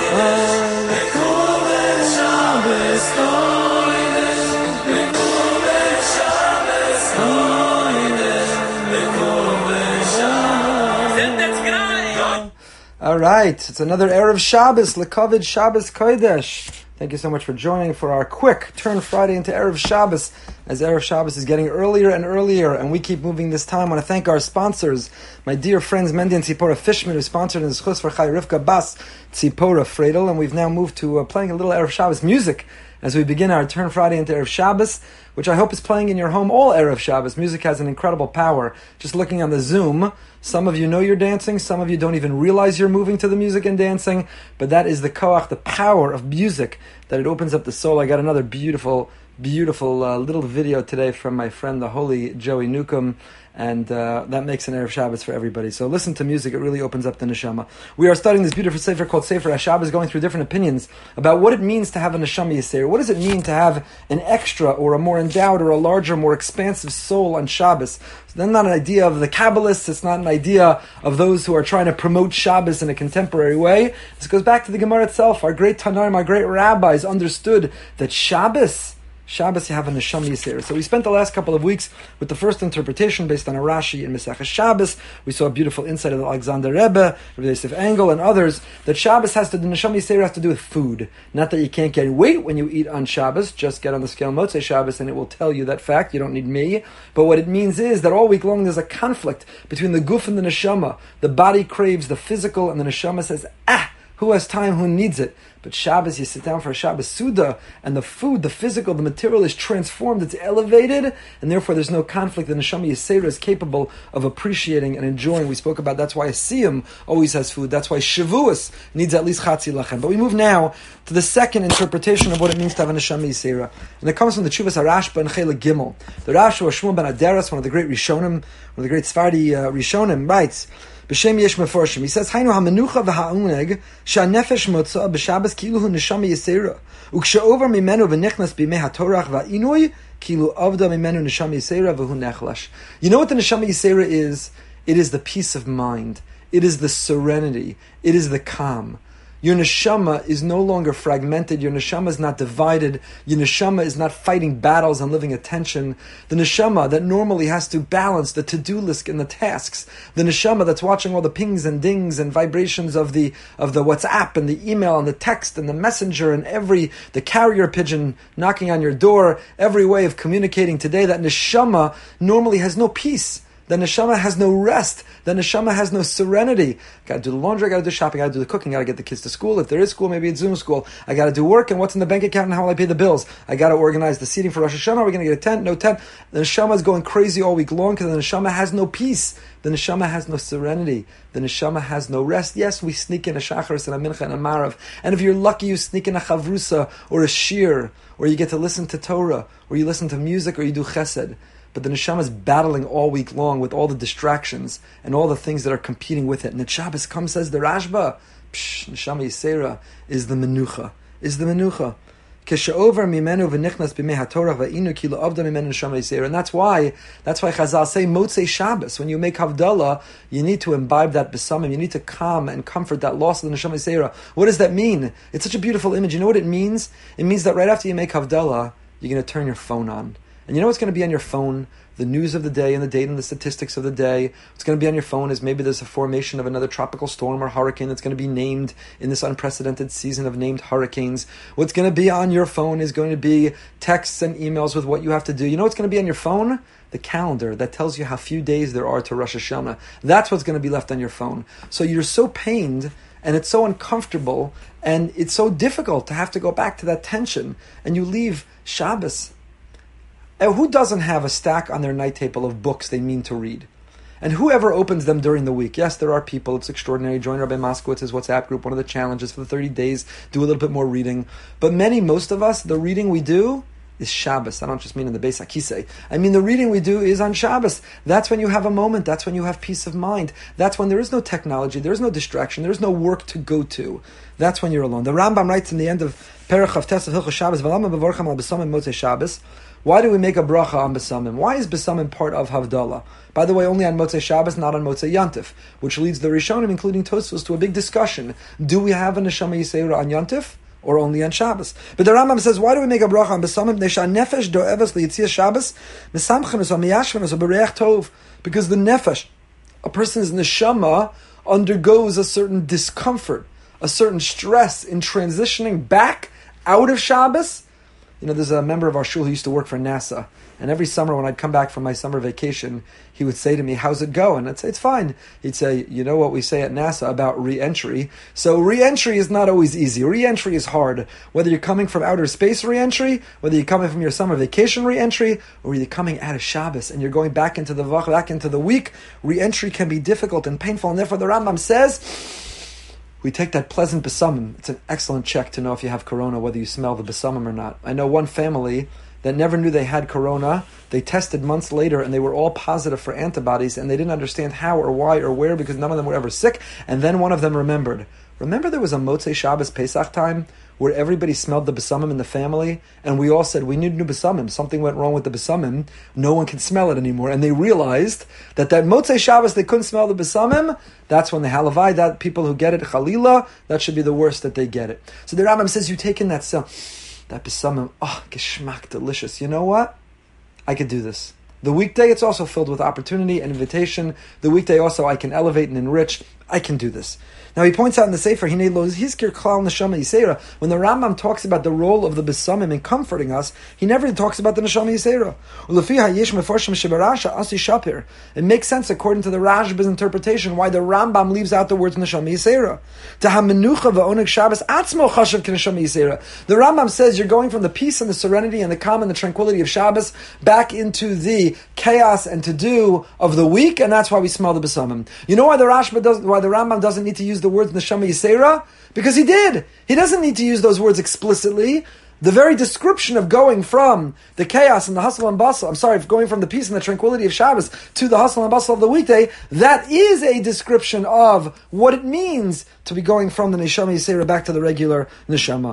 All right, it's another Erev Shabbos, Lekoved Shabbos Kodesh. Thank you so much for joining for our quick turn Friday into Erev Shabbos, as Erev Shabbos is getting earlier and earlier, and we keep moving this time. I want to thank our sponsors, my dear friends Mendy and Tzipora Fishman, who sponsored in Schus for Chai Rivka Bas Tzipora Fredel, and we've now moved to playing a little Erev Shabbos music as we begin our turn Friday into Erev Shabbos, which I hope is playing in your home all Erev Shabbos. Music has an incredible power. Just looking on the Zoom, some of you know you're dancing, some of you don't even realize you're moving to the music and dancing, but that is the koach, the power of music, that it opens up the soul. I got another beautiful little video today from my friend, the holy Joey Newcomb, and that makes an Erev Shabbos for everybody. So listen to music, it really opens up the neshama. We are studying this beautiful sefer called Sefer HaShabbos, going through different opinions about what it means to have a neshama yisera. What does it mean to have an extra or a more endowed or a larger, more expansive soul on Shabbos? So that's not an idea of the Kabbalists, it's not an idea of those who are trying to promote Shabbos in a contemporary way. This goes back to the Gemara itself. Our great Tanaim, our great rabbis understood that Shabbos you have a neshama yisera. So we spent the last couple of weeks with the first interpretation based on a Rashi in Mesechus Shabbos. We saw a beautiful insight of the Alexander Rebbe, Rabbi Yosef Engel, and others, that Shabbos the neshama yisera has to do with food. Not that you can't gain weight when you eat on Shabbos, just get on the scale Motzei Shabbos and it will tell you that fact. You don't need me. But what it means is that all week long there's a conflict between the guf and the neshama. The body craves the physical and the neshama says, who has time, who needs it? But Shabbos, you sit down for a Shabbos Suda, and the food, the physical, the material is transformed, it's elevated, and therefore there's no conflict. The Neshama Yisera is capable of appreciating and enjoying. We spoke about that's why a Siyam always has food. That's why Shavuos needs at least Chatzi Lachem. But we move now to the second interpretation of what it means to have a Neshama Yisera. And it comes from the Tshuvas HaRashba and Chelik Gimel. The Rashba, Shmuel ben Aderas, one of the great Rishonim, one of the great Sephardi Rishonim, writes, B'Shem Yesh Meforshim. He says, "Hainu hamenucha v'ha'uneg she'anefesh motza b'Shabbos kilu hu neshama yisera ukshe'over mimenu v'nichnas b'mei hatorach va'inui kilu avda mimenu neshama yisera v'hu nechlash." You know what the neshama yisera is? It is the peace of mind. It is the serenity. It is the calm. Your neshama is no longer fragmented. Your neshama is not divided. Your neshama is not fighting battles and living attention. The neshama that normally has to balance the to-do list and the tasks. The neshama that's watching all the pings and dings and vibrations of the WhatsApp and the email and the text and the messenger and the carrier pigeon knocking on your door, every way of communicating today. That neshama normally has no peace. The neshama has no rest. The neshama has no serenity. I got to do the laundry, I got to do shopping, I got to do the cooking, I got to get the kids to school. If there is school, maybe it's Zoom school. I got to do work and what's in the bank account and how will I pay the bills. I got to organize the seating for Rosh Hashanah. Are we going to get a tent? No tent. The neshama is going crazy all week long because the neshama has no peace. The neshama has no serenity. The neshama has no rest. Yes, we sneak in a shacharis and a mincha and a marav. And if you're lucky, you sneak in a chavrusa or a shir, or you get to listen to Torah, or you listen to music, or you do chesed. But the neshama is battling all week long with all the distractions and all the things that are competing with it. And the Shabbos comes, says the Rashba, neshama yisera is the menucha. Kesheover mimenu v'nichnas b'mei hatorach va'inu kilo avda mimenu neshama yisera. And that's why Chazal say Motzei Shabbos. When you make Havdalah, you need to imbibe that besamim. You need to calm and comfort that loss of the neshama yisera. What does that mean? It's such a beautiful image. You know what it means? It means that right after you make Havdalah, you're going to turn your phone on. And you know what's going to be on your phone? The news of the day and the date and the statistics of the day. What's going to be on your phone is maybe there's a formation of another tropical storm or hurricane that's going to be named in this unprecedented season of named hurricanes. What's going to be on your phone is going to be texts and emails with what you have to do. You know what's going to be on your phone? The calendar that tells you how few days there are to Rosh Hashanah. That's what's going to be left on your phone. So you're so pained and it's so uncomfortable and it's so difficult to have to go back to that tension, and you leave Shabbos. Who doesn't have a stack on their night table of books they mean to read? And whoever opens them during the week, yes, there are people, it's extraordinary, join Rabbi Moskowitz's WhatsApp group, one of the challenges for the 30 days, do a little bit more reading. But most of us, the reading we do is Shabbos. I don't just mean in the Beis HaKisei. I mean the reading we do is on Shabbos. That's when you have a moment. That's when you have peace of mind. That's when there is no technology. There is no distraction. There is no work to go to. That's when you're alone. The Rambam writes in the end of Perach Chavtes of Hilchos Shabbos, V'lama bevorcham al besamim motzei Shabbos. Why do we make a bracha on besamim? Why is besamim part of Havdalah? By the way, only on Motzei Shabbos, not on Motzei Yantif, which leads the Rishonim, including Tosfos, to a big discussion. Do we have a Neshama Yisera on Yantif? Or only on Shabbos? But the Rambam says, why do we make a bracha on besamim? Nesha nefesh do'evas liyitzia Shabbos mesamchenos or miyashvenos or bereach tov. Because the nefesh, a person's neshama, undergoes a certain discomfort, a certain stress in transitioning back out of Shabbos. You know, there's a member of our shul who used to work for NASA, and every summer when I'd come back from my summer vacation, he would say to me, how's it going? I'd say, it's fine. He'd say, you know what we say at NASA about re-entry? So re-entry is not always easy. Re-entry is hard. Whether you're coming from outer space re-entry, whether you're coming from your summer vacation re-entry, or you're coming out of Shabbos and you're going back into the vach, back into the week, re-entry can be difficult and painful. And therefore the Rambam says, we take that pleasant besamim. It's an excellent check to know if you have corona, whether you smell the besamim or not. I know one family that never knew they had corona. They tested months later and they were all positive for antibodies and they didn't understand how or why or where because none of them were ever sick. And then one of them remembered. Remember there was a Motzei Shabbos Pesach time where everybody smelled the besamim in the family and we all said, we need new besamim. Something went wrong with the besamim. No one can smell it anymore. And they realized that Motzei Shabbos they couldn't smell the besamim. That's when the halavai, that people who get it, chalila, that should be the worst that they get it. So the Rambam says, you take in that besamim, geschmack, delicious. You know what? I could do this. The weekday, it's also filled with opportunity and invitation. The weekday also, I can elevate and enrich. I can do this. Now he points out in the Sefer, when the Rambam talks about the role of the Besamim in comforting us, he never talks about the Neshama Yisera. It makes sense according to the Rashba's interpretation why the Rambam leaves out the words Neshama Yisera. The Rambam says you're going from the peace and the serenity and the calm and the tranquility of Shabbos back into the chaos and to-do of the week, and that's why we smell the Besamim. You know why the Rambam doesn't need to use the words Neshama Yisera? Because he did. He doesn't need to use those words explicitly. The very description of going from the chaos and the hustle and bustle, going from the peace and the tranquility of Shabbos to the hustle and bustle of the weekday, that is a description of what it means to be going from the Neshama Yisera back to the regular Neshama.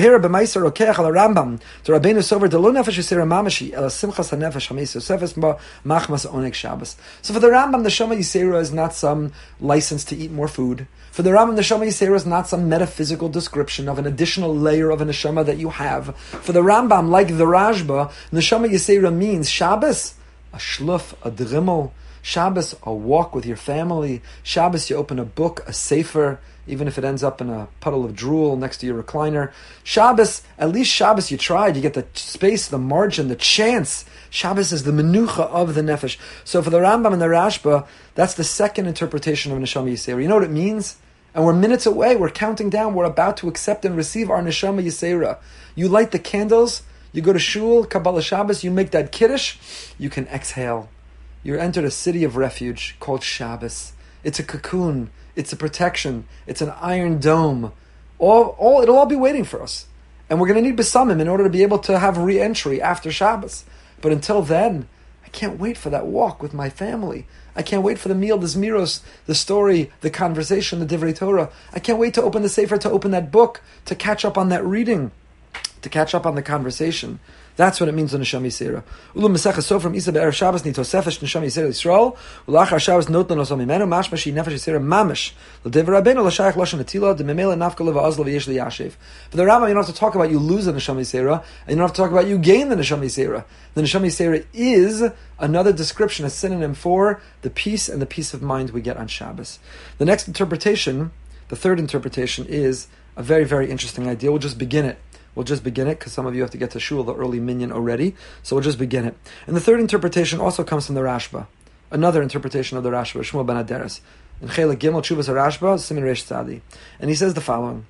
So for the Rambam, the Neshama Yisera is not some license to eat more food. For the Rambam, the Neshama Yisera is not some metaphysical description of an additional layer of a Neshama that you have. For the Rambam, like the Rashba, Neshama Yisera means Shabbos, a shluf, a drimmel. Shabbos, a walk with your family. Shabbos, you open a book, a sefer, even if it ends up in a puddle of drool next to your recliner. Shabbos, at least Shabbos you tried. You get the space, the margin, the chance. Shabbos is the menucha of the nefesh. So for the Rambam and the Rashba, that's the second interpretation of Neshama Yisera. You know what it means? And we're minutes away, we're counting down, we're about to accept and receive our Neshama Yisera. You light the candles, you go to shul, Kabbalah Shabbos, you make that kiddush, you can exhale. You're entered a city of refuge called Shabbos. It's a cocoon, it's a protection, it's an iron dome. It'll all be waiting for us. And we're going to need besamim in order to be able to have re-entry after Shabbos. But until then, I can't wait for that walk with my family. I can't wait for the meal, the zmiros, the story, the conversation, the divrei Torah. I can't wait to open the sefer, to open that book, to catch up on that reading, to catch up on the conversation. That's what it means on Neshama Yisera. Ulu Mesechah Sofrim Isa be'erev Shabbos nitosefesh Neshama Yisera Yisrael ulachar Shabbos notlan osam imenu mashma shi nefesh Yisera mamish l'dever Rabbeinu l'shayach lashon atila dememela nafka leva'azla v'yesh liyashiv. For the Rambam, you don't have to talk about you lose the Neshama Yisera, and you don't have to talk about you gain the Neshama Yisera. The Neshama Yisera is another description, a synonym for the peace and the peace of mind we get on Shabbos. The next interpretation, the third interpretation, is a very, very interesting idea. We'll just begin it because some of you have to get to shul, the early minyan already. So we'll just begin it. And the third interpretation also comes from the Rashba. Another interpretation of the Rashba, Shmuel ben Aderes. In Chelik Gimel Tshuvas Rashba, Simin Reish Tzadi. And he says the following.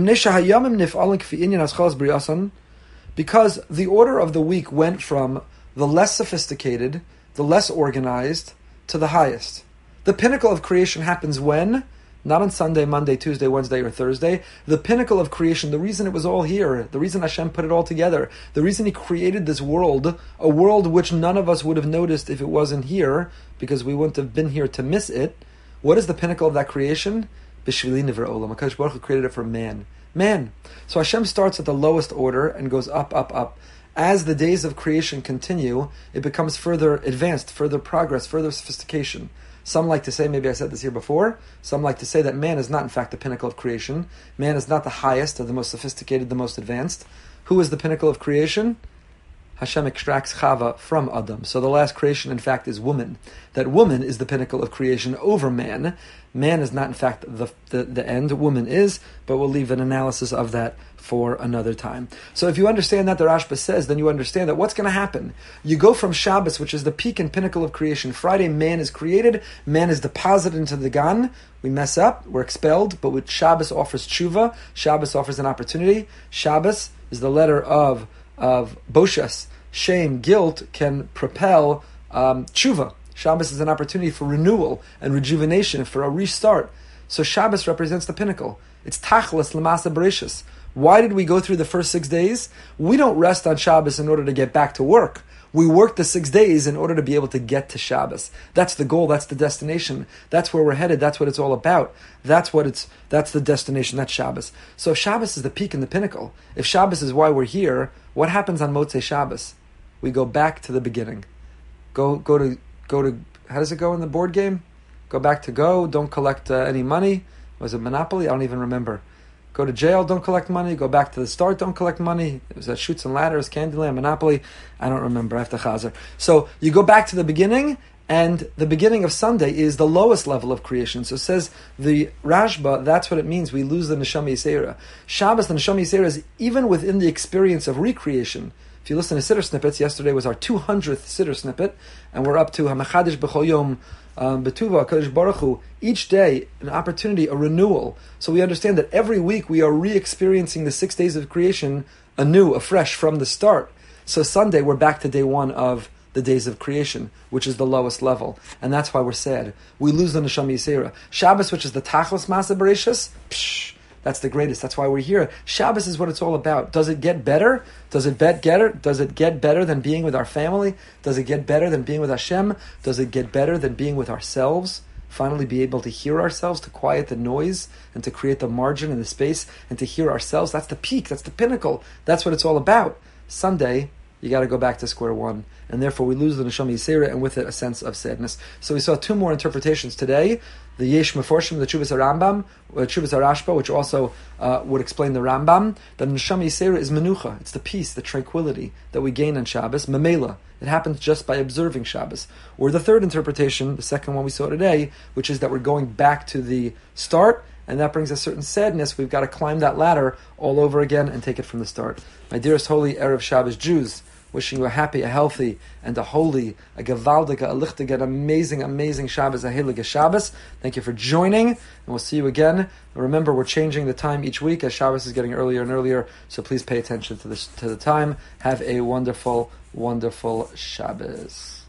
Because the order of the week went from the less sophisticated, the less organized, to the highest. The pinnacle of creation happens when Not on Sunday, Monday, Tuesday, Wednesday, or Thursday. The pinnacle of creation, the reason it was all here, the reason Hashem put it all together, the reason He created this world, a world which none of us would have noticed if it wasn't here, because we wouldn't have been here to miss it. What is the pinnacle of that creation? B'shvili nivra olam. HaKadosh Baruch Hu created it for man. Man. So Hashem starts at the lowest order and goes up, up, up. As the days of creation continue, it becomes further advanced, further progress, further sophistication. Some like to say, maybe I said this here before, some like to say that man is not in fact the pinnacle of creation. Man is not the highest or the most sophisticated, the most advanced. Who is the pinnacle of creation? Hashem extracts Chava from Adam. So the last creation, in fact, is woman. That woman is the pinnacle of creation over man. Man is not, in fact, the end. Woman is, but we'll leave an analysis of that for another time. So if you understand that, the Rashba says, then you understand that what's going to happen? You go from Shabbos, which is the peak and pinnacle of creation. Friday, man is created. Man is deposited into the Gan. We mess up. We're expelled. But with Shabbos offers tshuva. Shabbos offers an opportunity. Shabbos is the letter of boshas, shame, guilt, can propel tshuva. Shabbos is an opportunity for renewal and rejuvenation, for a restart. So Shabbos represents the pinnacle. It's tachlis l'masa bereshis. Why did we go through the first 6 days? We don't rest on Shabbos in order to get back to work. We work the 6 days in order to be able to get to Shabbos. That's the goal. That's the destination. That's where we're headed. That's what it's all about. That's the destination. That's Shabbos. So if Shabbos is the peak and the pinnacle, if Shabbos is why we're here, what happens on Motzei Shabbos? We go back to the beginning. Go to. How does it go in the board game? Go back to go. Don't collect any money. Was it Monopoly? I don't even remember. Go to jail, don't collect money. Go back to the start, don't collect money. It was that Chutes and Ladders, Candyland, Monopoly. I don't remember. I have to chazer. So you go back to the beginning, and the beginning of Sunday is the lowest level of creation. So it says the Rashba, that's what it means. We lose the Neshama Yisera. Shabbos, the Neshama Yisera is even within the experience of recreation. If you listen to Siddur snippets, yesterday was our 200th Siddur snippet, and we're up to Hamachadish B'chol Yom Betuva, HaKadosh Baruch Hu, each day an opportunity, a renewal. So we understand that every week we are re-experiencing the 6 days of creation anew, afresh, from the start. So Sunday we're back to day one of the days of creation, which is the lowest level. And that's why we're sad. We lose the Neshama Yisera. Shabbos, which is the Tachlis Masa Bereshis, that's the greatest. That's why we're here. Shabbos is what it's all about. Does it get better? Does it get better than being with our family? Does it get better than being with Hashem? Does it get better than being with ourselves? Finally be able to hear ourselves, to quiet the noise, and to create the margin and the space, and to hear ourselves. That's the peak. That's the pinnacle. That's what it's all about. Sunday, you got to go back to square one. And therefore we lose the Neshama Yisera, and with it a sense of sadness. So we saw two more interpretations today. The Yesh Meforshim, the Chuvas HaRambam, Chuvas HaRashba, which also would explain the Rambam. The Neshama Yisera is Menucha. It's the peace, the tranquility that we gain on Shabbos. Memela. It happens just by observing Shabbos. Or the third interpretation, the second one we saw today, which is that we're going back to the start, and that brings a certain sadness. We've got to climb that ladder all over again and take it from the start. My dearest holy Erev Shabbos Jews, wishing you a happy, a healthy, and a holy, a gewaldige, a lichtige, an amazing, amazing Shabbos, a heilige Shabbos. Thank you for joining, and we'll see you again. And remember, we're changing the time each week as Shabbos is getting earlier and earlier, so please pay attention to the time. Have a wonderful, wonderful Shabbos.